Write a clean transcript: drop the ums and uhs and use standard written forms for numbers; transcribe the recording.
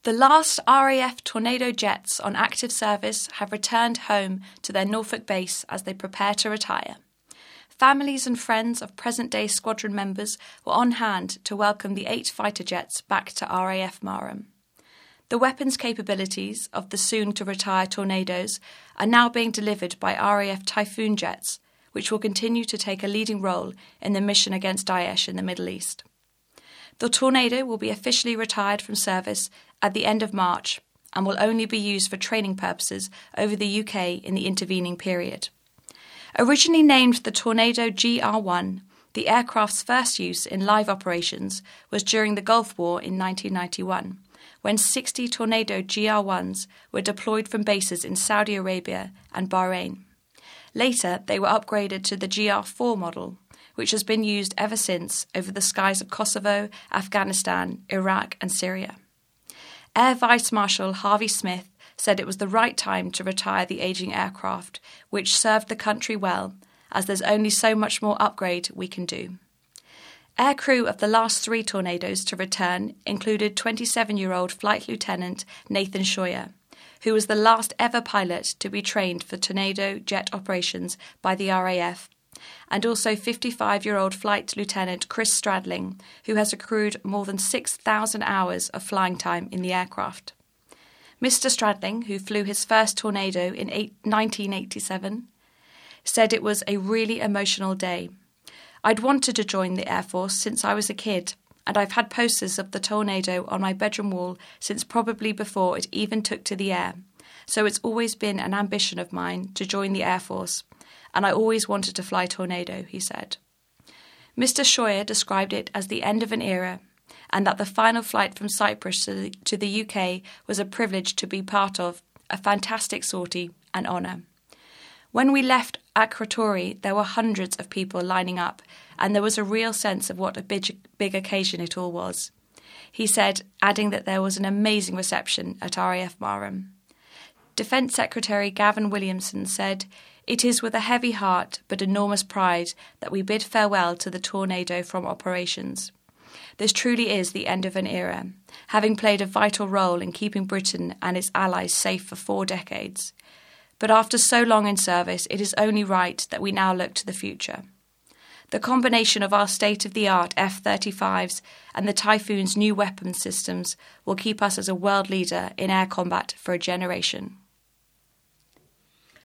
The last RAF Tornado jets on active service have returned home to their Norfolk base as they prepare to retire. Families and friends of present-day squadron members were on hand to welcome the 8 fighter jets back to RAF Marham. The weapons capabilities of the soon-to-retire Tornadoes are now being delivered by RAF Typhoon jets, which will continue to take a leading role in the mission against Daesh in the Middle East. The Tornado will be officially retired from service at the end of March and will only be used for training purposes over the UK in the intervening period. Originally named the Tornado GR-1, the aircraft's first use in live operations was during the Gulf War in 1991, when 60 Tornado GR-1s were deployed from bases in Saudi Arabia and Bahrain. Later, they were upgraded to the GR-4 model, which has been used ever since over the skies of Kosovo, Afghanistan, Iraq and Syria. Air Vice Marshal Harvey Smith said it was the right time to retire the ageing aircraft, which served the country well, as there's only so much more upgrade we can do. Aircrew of the last 3 Tornadoes to return included 27-year-old Flight Lieutenant Nathan Scheuer, who was the last ever pilot to be trained for Tornado jet operations by the RAF, and also 55-year-old Flight Lieutenant Chris Stradling, who has accrued more than 6,000 hours of flying time in the aircraft. Mr. Stradling, who flew his first Tornado in 1987, said it was a really emotional day. I'd wanted to join the Air Force since I was a kid, and I've had posters of the Tornado on my bedroom wall since probably before it even took to the air. So it's always been an ambition of mine to join the Air Force, and I always wanted to fly Tornado, he said. Mr. Scheuer described it as the end of an era, and that the final flight from Cyprus to the UK was a privilege to be part of, a fantastic sortie and honour. When we left Akrotiri, there were hundreds of people lining up, and there was a real sense of what a big occasion it all was. He said, adding that there was an amazing reception at RAF Marham. Defence Secretary Gavin Williamson said, "It is with a heavy heart but enormous pride that we bid farewell to the Tornado from operations. This truly is the end of an era, having played a vital role in keeping Britain and its allies safe for 4 decades. But after so long in service, it is only right that we now look to the future. The combination of our state-of-the-art F-35s and the Typhoon's new weapons systems will keep us as a world leader in air combat for a generation."